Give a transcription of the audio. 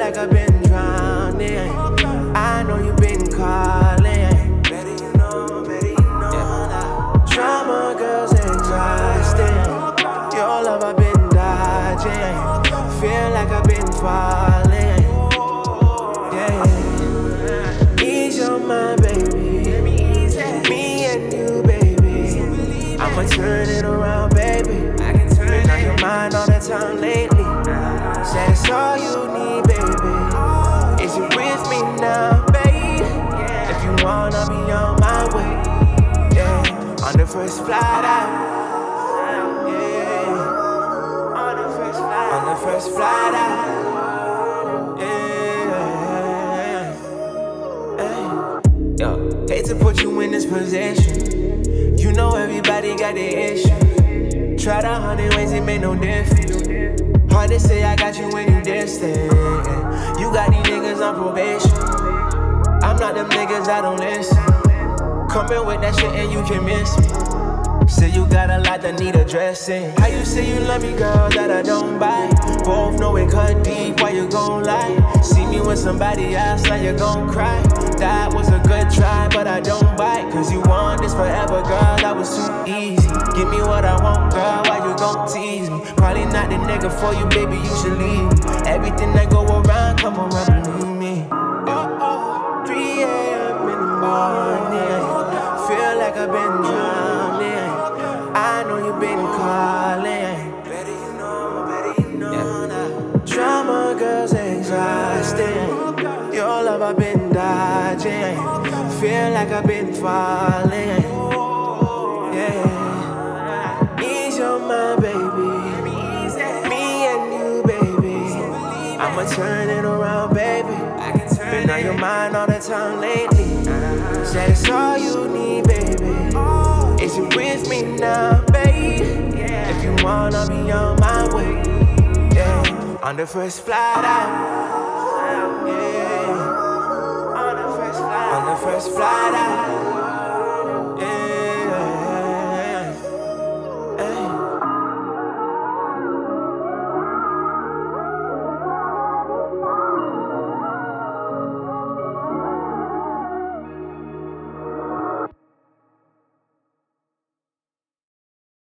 like I've been drowning. I know you've been calling. Better you know that. Drama girls exhausting. Your love I've been dodging. Feel like I've been falling. Yeah. Ease your mind, baby. Me and you, baby. I'ma turn it around, baby. Been on your mind all the time lately. Said it's all you need, baby. Is you with me now, babe? If you wanna be on my way, yeah. On the first flight out, yeah. On the first flight out, yeah. Hey. Yo, hate to put you in this position. You know everybody got their issues. Tried 100 ways, it made no difference. Hard to say I got you when you distant. You got these niggas on probation. I'm not them niggas, I don't listen. Coming with that shit and you can miss me. Say you got a lot that need addressing. How you say you love me, girl, that I don't buy? Both know it cut deep, why you gon' lie? See me with somebody else, now you gon' cry. That was a good try, but I don't bite. Cause you want this forever, girl, that was too easy. Give me what I want, girl, why you gon' tease me? Probably not the nigga for you, baby, you should leave me. Everything that go around, come around, believe me. 3 a.m. in the morning, feel like I've been drowning. I know you've been calling. Better you know that. Drama girls exhausting. Your love I've been dodging. Feel like I've been falling. Yeah. Ease your mind, baby. Me and you, baby. I'ma turn it around, baby. Been on your mind all the time lately. Said it's all you need, baby. Is you with me now, babe? If you wanna be on my way, yeah. On the first flight out, yeah. On the first flight out.